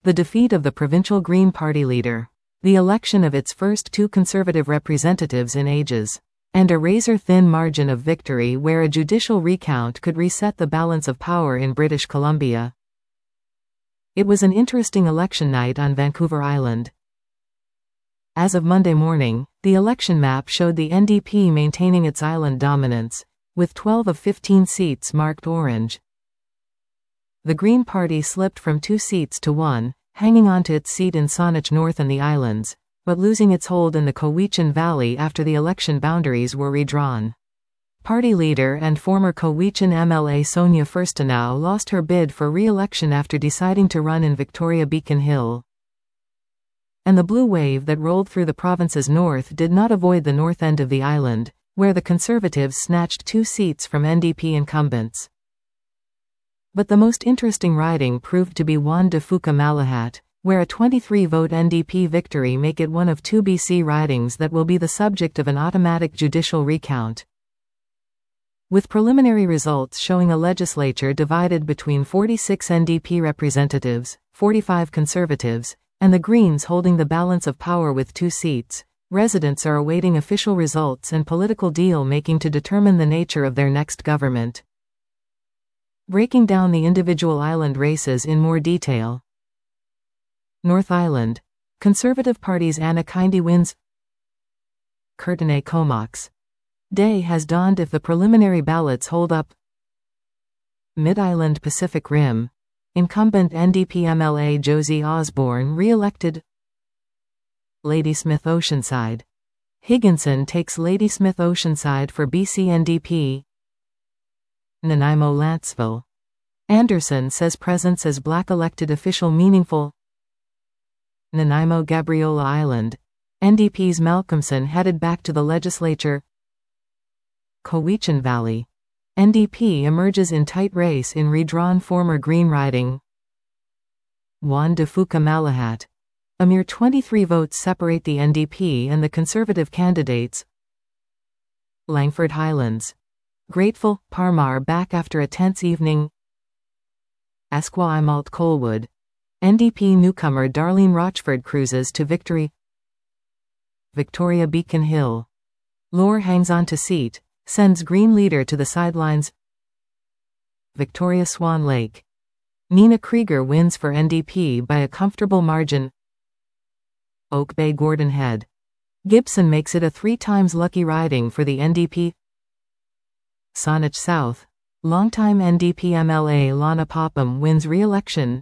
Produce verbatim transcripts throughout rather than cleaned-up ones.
The defeat of the provincial Green Party leader, the election of its first two Conservative representatives in ages, and a razor-thin margin of victory where a judicial recount could reset the balance of power in British Columbia. It was an interesting election night on Vancouver Island. As of Monday morning, the election map showed the N D P maintaining its island dominance, with twelve of fifteen seats marked orange. The Green Party slipped from two seats to one, hanging on to its seat in Saanich North and the islands, but losing its hold in the Cowichan Valley after the election boundaries were redrawn. Party leader and former Cowichan M L A Sonia Furstenau lost her bid for re-election after deciding to run in Victoria Beacon Hill. And the blue wave that rolled through the province's north did not avoid the north end of the island, where the Conservatives snatched two seats from N D P incumbents. But the most interesting riding proved to be Juan de Fuca Malahat, where a twenty-three vote N D P victory make it one of two B C ridings that will be the subject of an automatic judicial recount. With preliminary results showing a legislature divided between forty-six N D P representatives, forty-five Conservatives, and the Greens holding the balance of power with two seats, residents are awaiting official results and political deal-making to determine the nature of their next government. Breaking down the individual island races in more detail. North Island. Conservative Party's Anna Kindy wins. Kurtenay Comox. Day has dawned if the preliminary ballots hold up. Mid-Island Pacific Rim. Incumbent N D P M L A Josie Osborne re-elected. Ladysmith Oceanside. Higginson takes Ladysmith Oceanside for B C N D P. Nanaimo Lantsville. Anderson says presence as black elected official meaningful. Nanaimo Gabriola Island. N D P's Malcolmson headed back to the legislature. Cowichan Valley. N D P emerges in tight race in redrawn former Green riding. Juan de Fuca Malahat. A mere twenty-three votes separate the N D P and the Conservative candidates. Langford Highlands. Grateful, Parmar back after a tense evening. Esquimalt Colwood. N D P newcomer Darlene Rochford cruises to victory. Victoria Beacon Hill. Lore hangs on to seat, sends Green leader to the sidelines. Victoria Swan Lake. Nina Krieger wins for N D P by a comfortable margin. Oak Bay Gordon Head. Gibson makes it a three times lucky riding for the N D P. Saanich South. Longtime N D P M L A Lana Popham wins re-election.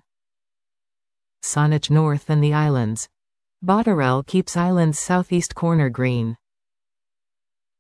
Saanich North and the Islands. Botterell keeps Island's southeast corner green.